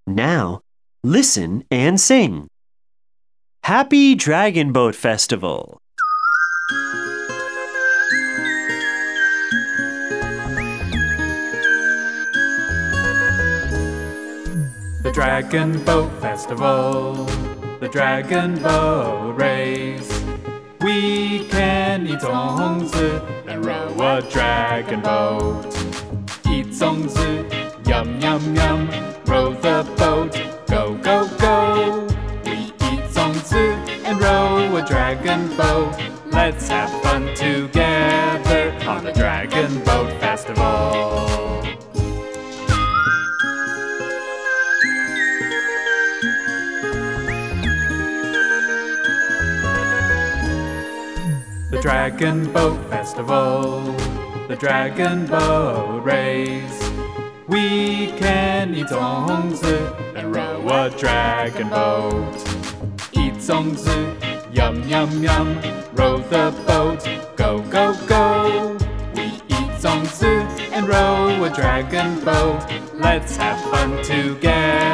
Now, listen and sing. Happy Dragon Boat Festival! The Dragon Boat Festival, the Dragon Boat Race. We can eat 粽子 and row a dragon boat. Eat 粽子 yum yum yum, row the boat, go go go. We eat 粽子 and row a dragon boat. Let's have fun together on the Dragon Boat Festival. The Dragon Boat Festival, the Dragon Boat Race. We can eat 粽子 and row a dragon boat. Eat 粽子 yum yum yum, row the boat, go go go. We eat 粽子 and row a dragon boat. Let's have fun together